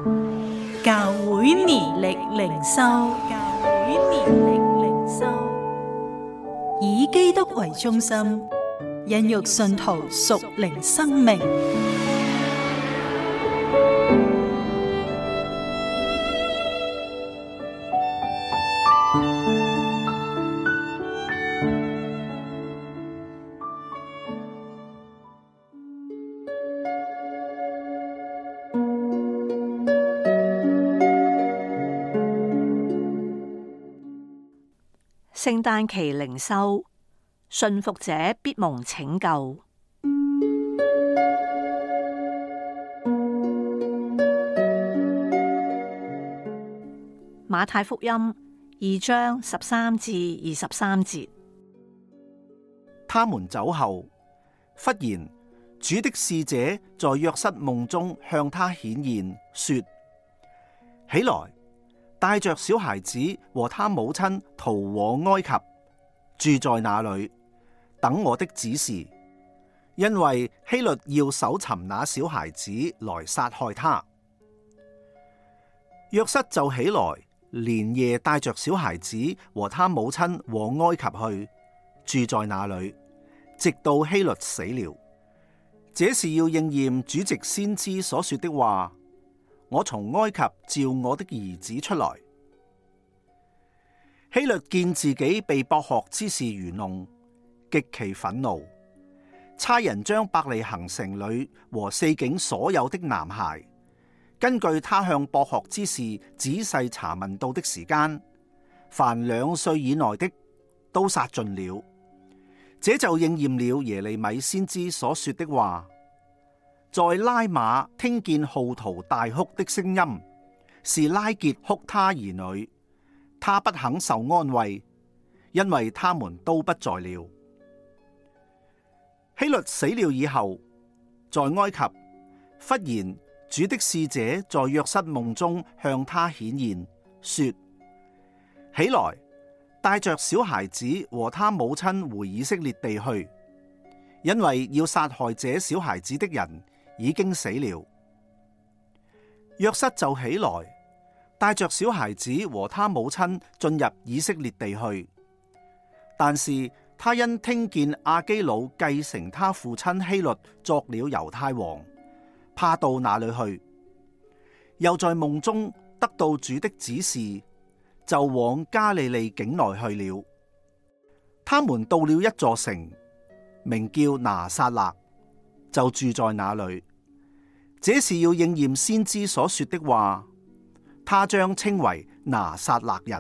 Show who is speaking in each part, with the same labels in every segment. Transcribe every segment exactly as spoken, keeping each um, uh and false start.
Speaker 1: 教會年曆靈修，教會年曆靈修，以基督為中心，孕育信徒屬靈生命。
Speaker 2: 聖誕期靈修，信服者必蒙拯救。馬太福音二章十三至二十三節。
Speaker 3: 他們走後，忽然主的使者在約瑟夢中向他顯現，說：起來，帶着小孩子和他母親逃往埃及，住在那裏，等我的指示，因為希律要搜尋那小孩子來殺害他。約瑟就起來，連夜帶着小孩子和他母親往埃及去，住在那裏，直到希律死了。這是要應驗主藉先知所說的話：我從埃及召我的兒子出來。希律見自己被博學之士愚弄，極其憤怒，差人將伯利恆城裏和四境所有的男孩，根據他向博學之士仔細查問到的時間，凡兩歲以內的都殺盡了。這就應驗了耶利米先知所說的話：在拉瑪聽見號啕大哭的聲音，是拉結哭他兒女，他不肯受安慰，因為他們都不在了。希律死了以後，在埃及，忽然主的使者在約瑟夢中向他顯現，說：起來，帶着小孩子和他母親回以色列地去，因為要殺害這小孩子的人已經死了。約瑟就起來，帶着小孩子和他母親進入以色列地去，但是他因聽見亞基老繼承他父親希律作了猶太王，怕到那裏去，又在夢中得到主的指示，就往加利利境內去了。他們到了一座城，名叫拿撒勒，就住在那裏。這是要應驗先知所說的話：他將稱為拿撒勒人。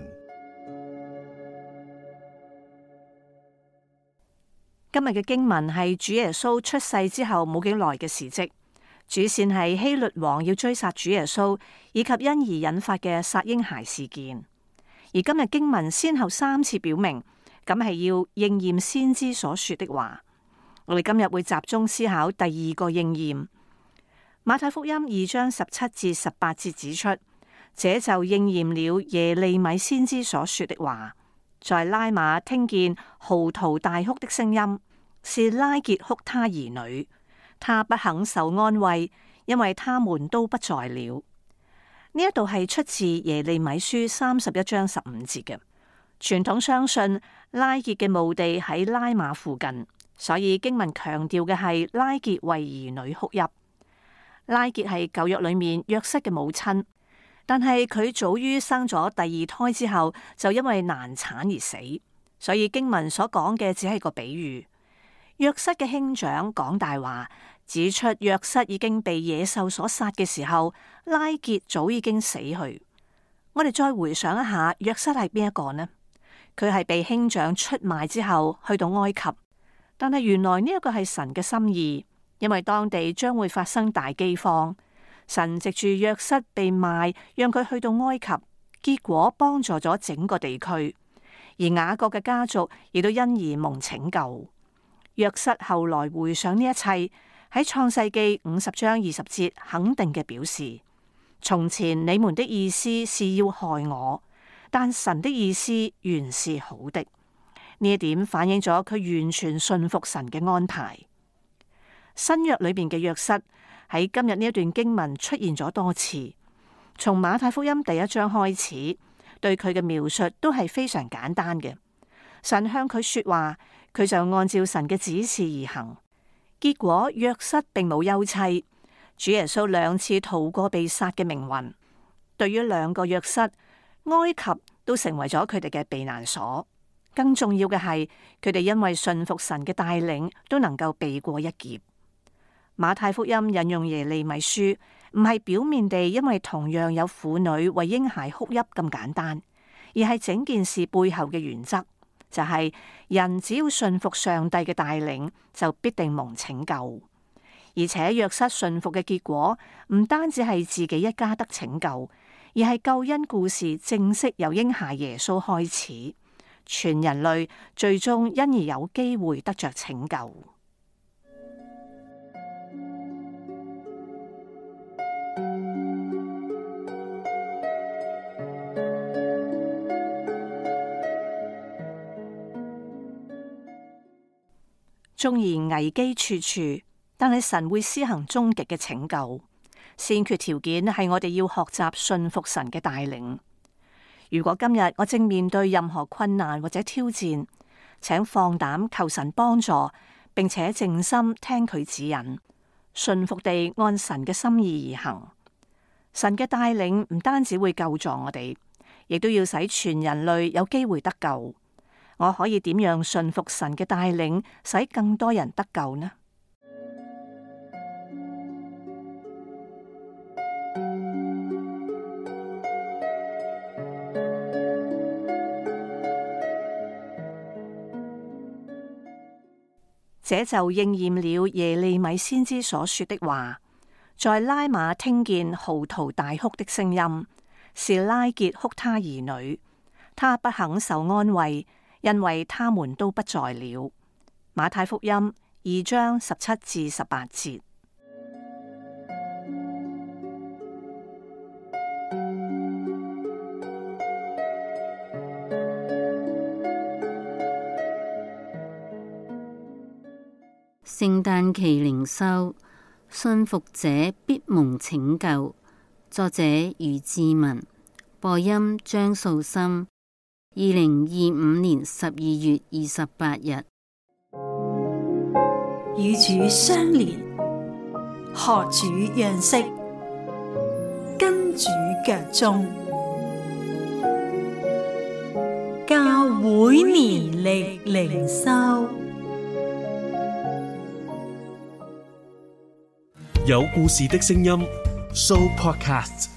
Speaker 2: 今日嘅經文係主耶穌出世之後冇幾耐嘅事跡，主線係希律王要追殺主耶穌，以及因而引發嘅殺嬰孩事件。而今日經文先後三次表明，咁係要應驗先知所說的話。我哋今日會集中思考第二個應驗。馬太福音二章十七至十八節指出，這就應驗了耶利米先知所說的話：在拉瑪聽見號啕大哭的聲音，是拉結哭他兒女，他不肯受安慰，因為他們都不在了。呢一度係出自耶利米書三十一章十五節嘅。傳統相信拉結嘅墓地喺拉瑪附近，所以經文強調嘅係拉結為兒女哭泣。拉結係舊約裏面約瑟嘅母親，但係佢早於生咗第二胎之後，就因為難產而死，所以經文所講嘅只係個比喻。約瑟嘅兄長講大話，指出約瑟已經被野獸所殺嘅時候，拉結早已經死去。我哋再回想一下，約瑟係邊一個呢？佢係被兄長出賣之後去到埃及，但係原來呢一個係神嘅心意。因為當地將會發生大饑荒，神藉住約瑟被賣，讓佢去到埃及，結果幫助咗整個地區，而雅各嘅家族亦都因而蒙拯救。約瑟後來回想呢一切，喺創世記五十章二十節肯定嘅表示：從前你們的意思是要害我，但神的意思原是好的。呢一點反映咗佢完全信服神嘅安排。新約裏邊嘅約瑟喺今日呢一段經文出現咗多次， 從馬太福音第一章開始，對佢嘅描述都係非常簡單嘅。神向佢說話，佢就按照神嘅指示而行。結果約瑟並冇休妻，主耶穌兩次逃過被殺嘅命運。對於兩個約瑟，埃及都成為咗佢哋嘅避難所。更重要嘅係，佢哋因為信服神嘅帶領，都能夠避過一劫。馬太福音引用耶利米書，唔係表面地因為同樣有婦女為嬰孩哭泣咁簡單，而係整件事背後嘅原則，就係、是、人只要信服上帝嘅帶領，就必定蒙拯救。而且約瑟信服嘅結果，唔單止係自己一家得拯救，而係救恩故事正式由嬰孩耶穌開始。全人類最終因而有機會得着拯救。縱然危機處處，但係神會施行終極嘅拯救。先決條件係我哋要學習信服神嘅帶領。如果今日我正面對任何困難或者挑戰，請放膽求神幫助，並且靜心聽佢指引，順服地按神嘅心意而行。神嘅帶領唔單止會救助我哋，亦都要使全人類有機會得救。我可以點樣順服神嘅帶領，使更多人得救呢？這就應驗了耶利米先知所說的話，在拉瑪聽見嚎啕大哭的聲音，是拉結哭他兒女，他不肯受安慰，因為他們都不在了。馬太福音二章十七至十八節。
Speaker 4: 聖誕期靈修，信服者必蒙拯救。作者余志文，播音張素心。二零二五年十二月二十八日，
Speaker 1: 與主相連，學主樣式，跟主腳蹤，教會年曆靈修。
Speaker 5: 有故事的聲音 ，Show Podcast。